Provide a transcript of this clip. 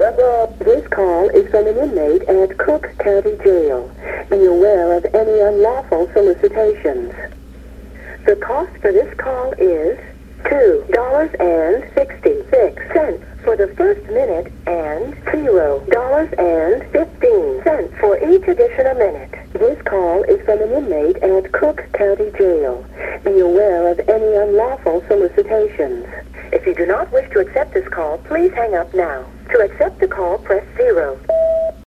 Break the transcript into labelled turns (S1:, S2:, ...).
S1: This call is from an inmate at Cook County Jail. Be aware of any unlawful solicitations. The cost for this call is $2.66 for the first minute and $0.15 for each additional minute. This call is from an inmate at Cook County Jail. Be aware of any unlawful solicitations. If you do not wish to accept this call, please hang up now. To accept the call, press 0.